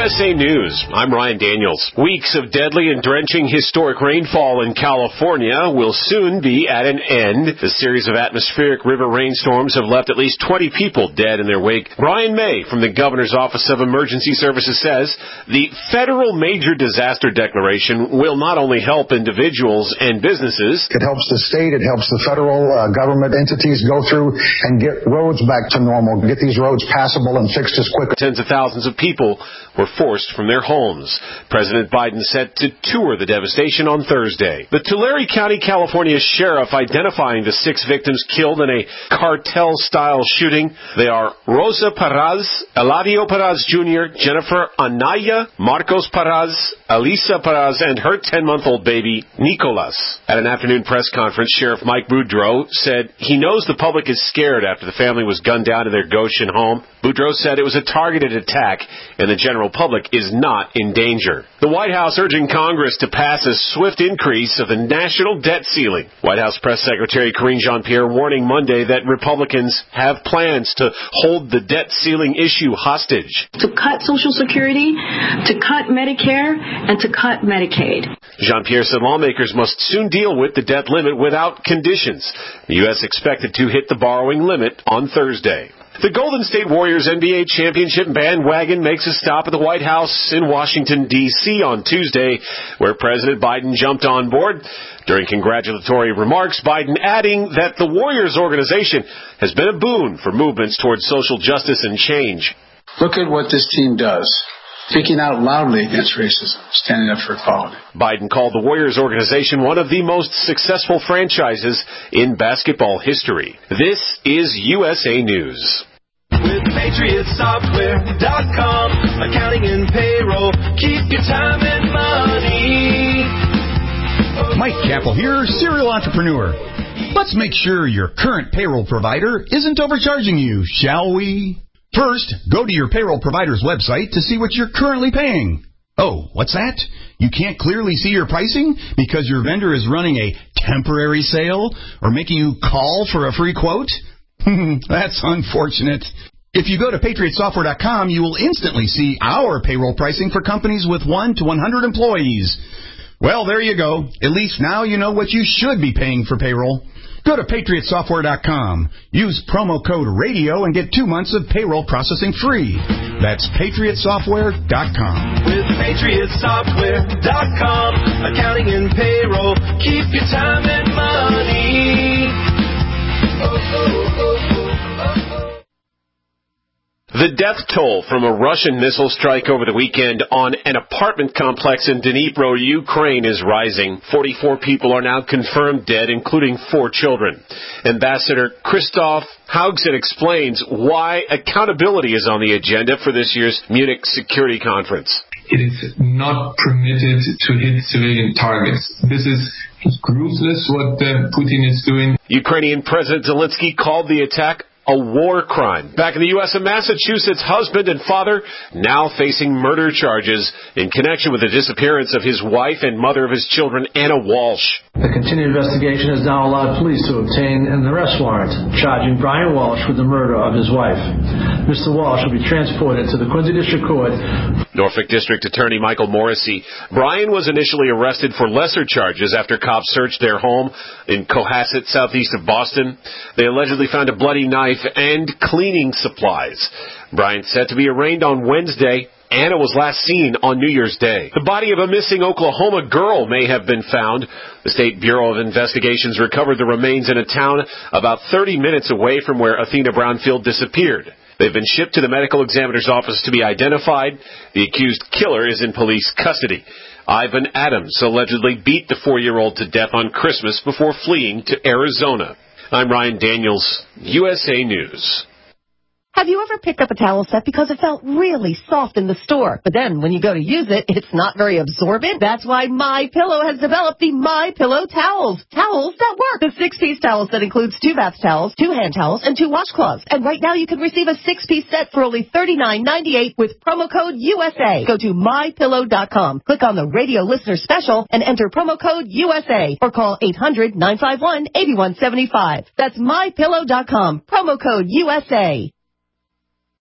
USA News, I'm Ryan Daniels. Weeks of deadly and drenching historic rainfall in California will soon be at an end. The series of atmospheric river rainstorms have left at least 20 people dead in their wake. Brian May from the Governor's Office of Emergency Services says the federal major disaster declaration will not only help individuals and businesses. It helps the state, it helps the federal government entities go through and get roads back to normal, get these roads passable and fixed as quick. Tens of thousands of people were forced from their homes. President Biden set to tour the devastation on Thursday. The Tulare County, California sheriff identifying the 6 victims killed in a cartel-style shooting. They are Rosa Perez, Eladio Perez Jr., Jennifer Anaya, Marcos Perez, Elisa Perez, and her 10-month-old baby, Nicolas. At an afternoon press conference, Sheriff Mike Boudreaux said he knows the public is scared after the family was gunned down in their Goshen home. Boudreaux said it was a targeted attack and the general public is not in danger. The White House urging Congress to pass a swift increase of the national debt ceiling. White House Press Secretary Karine Jean-Pierre warning Monday that Republicans have plans to hold the debt ceiling issue hostage. To cut Social Security, to cut Medicare, and to cut Medicaid. Jean-Pierre said lawmakers must soon deal with the debt limit without conditions. The U.S. expected to hit the borrowing limit on Thursday. The Golden State Warriors NBA championship bandwagon makes a stop at the White House in Washington, D.C. on Tuesday, where President Biden jumped on board. During congratulatory remarks, Biden adding that the Warriors organization has been a boon for movements towards social justice and change. Look at what this team does. Speaking out loudly against racism, standing up for equality. Biden called the Warriors organization one of the most successful franchises in basketball history. This is USA News. With PatriotSoftware.com, accounting and payroll, keep your time and money. Mike Capel here, serial entrepreneur. Let's make sure your current payroll provider isn't overcharging you, shall we? First, go to your payroll provider's website to see what you're currently paying. Oh, what's that? You can't clearly see your pricing because your vendor is running a temporary sale or making you call for a free quote? That's unfortunate. If you go to PatriotSoftware.com, you will instantly see our payroll pricing for companies with 1 to 100 employees. Well, there you go. At least now you know what you should be paying for payroll. Go to PatriotSoftware.com. Use promo code RADIO and get 2 months of payroll processing free. That's PatriotSoftware.com. With PatriotSoftware.com, accounting and payroll, keep your time and money. The death toll from a Russian missile strike over the weekend on an apartment complex in Dnipro, Ukraine is rising. 44 people are now confirmed dead, including 4 children. Ambassador Christoph Haugset explains why accountability is on the agenda for this year's Munich Security Conference. It is not permitted to hit civilian targets. This is ruthless what Putin is doing. Ukrainian President Zelensky called the attack a war crime. Back in the U.S., a Massachusetts husband and father now facing murder charges in connection with the disappearance of his wife and mother of his children, Anna Walsh. The continued investigation has now allowed police to obtain an arrest warrant charging Brian Walsh with the murder of his wife. Mr. Walsh will be transported to the Quincy District Court. Norfolk District Attorney Michael Morrissey. Brian was initially arrested for lesser charges after cops searched their home in Cohasset, southeast of Boston. They allegedly found a bloody knife and cleaning supplies. Brian set to be arraigned on Wednesday. Anna was last seen on New Year's Day. The body of a missing Oklahoma girl may have been found. The State Bureau of Investigations recovered the remains in a town about 30 minutes away from where Athena Brownfield disappeared. They've been shipped to the medical examiner's office to be identified. The accused killer is in police custody. Ivan Adams allegedly beat the 4-year-old to death on Christmas before fleeing to Arizona. I'm Ryan Daniels, USA News. Have you ever picked up a towel set because it felt really soft in the store, but then when you go to use it, it's not very absorbent? That's why MyPillow has developed the MyPillow towels. Towels that work. The 6-piece towel set includes 2 bath towels, 2 hand towels, and 2 washcloths. And right now you can receive a 6-piece set for only $39.98 with promo code USA. Go to MyPillow.com. Click on the radio listener special and enter promo code USA or call 800-951-8175. That's MyPillow.com. Promo code USA.